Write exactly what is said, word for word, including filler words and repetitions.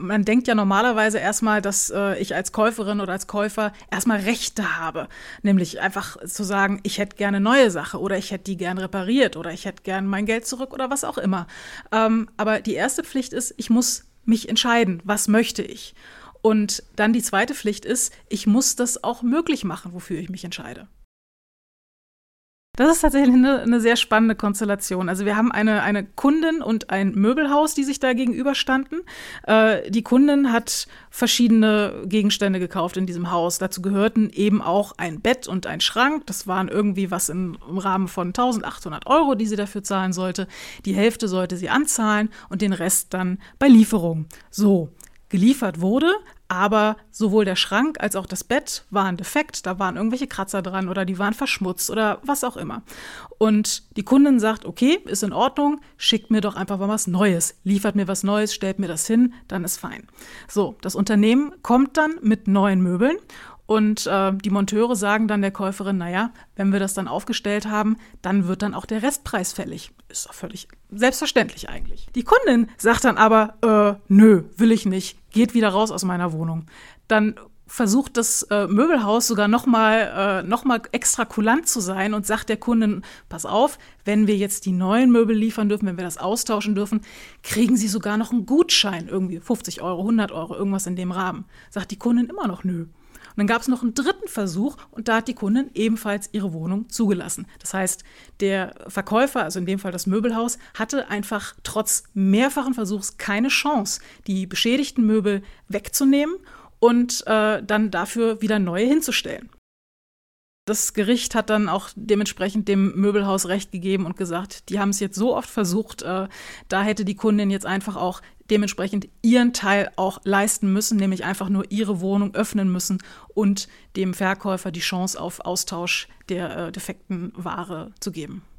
man denkt ja normalerweise erstmal, dass äh, ich als Käuferin oder als Käufer erstmal Rechte habe. Nämlich einfach zu sagen, ich hätte gerne neue Sache oder ich hätte die gern repariert oder ich hätte gern mein Geld zurück oder was auch immer. Ähm, aber die erste Pflicht ist, ich muss mich entscheiden, was möchte ich. Und dann die zweite Pflicht ist, ich muss das auch möglich machen, wofür ich mich entscheide. Das ist tatsächlich eine, eine sehr spannende Konstellation. Also wir haben eine, eine Kundin und ein Möbelhaus, die sich da gegenüberstanden. Äh, die Kundin hat verschiedene Gegenstände gekauft in diesem Haus. Dazu gehörten eben auch ein Bett und ein Schrank. Das waren irgendwie was im, im Rahmen von eintausendachthundert Euro, die sie dafür zahlen sollte. Die Hälfte sollte sie anzahlen und den Rest dann bei Lieferung. So, geliefert wurde, aber sowohl der Schrank als auch das Bett waren defekt, da waren irgendwelche Kratzer dran oder die waren verschmutzt oder was auch immer. Und die Kundin sagt, okay, ist in Ordnung, schickt mir doch einfach mal was Neues, liefert mir was Neues, stellt mir das hin, dann ist fein. So, das Unternehmen kommt dann mit neuen Möbeln. Und äh, die Monteure sagen dann der Käuferin, naja, wenn wir das dann aufgestellt haben, dann wird dann auch der Restpreis fällig. Ist doch völlig selbstverständlich eigentlich. Die Kundin sagt dann aber, äh, nö, will ich nicht, geht wieder raus aus meiner Wohnung. Dann versucht das äh, Möbelhaus sogar nochmal äh, noch mal extra kulant zu sein und sagt der Kundin, pass auf, wenn wir jetzt die neuen Möbel liefern dürfen, wenn wir das austauschen dürfen, kriegen Sie sogar noch einen Gutschein, irgendwie fünfzig Euro, hundert Euro, irgendwas in dem Rahmen. Sagt die Kundin immer noch nö. Und dann gab es noch einen dritten Versuch und da hat die Kundin ebenfalls ihre Wohnung zugelassen. Das heißt, der Verkäufer, also in dem Fall das Möbelhaus, hatte einfach trotz mehrfachen Versuchs keine Chance, die beschädigten Möbel wegzunehmen und äh, dann dafür wieder neue hinzustellen. Das Gericht hat dann auch dementsprechend dem Möbelhaus Recht gegeben und gesagt, die haben es jetzt so oft versucht, äh, da hätte die Kundin jetzt einfach auch dementsprechend ihren Teil auch leisten müssen, nämlich einfach nur ihre Wohnung öffnen müssen und dem Verkäufer die Chance auf Austausch der äh, defekten Ware zu geben.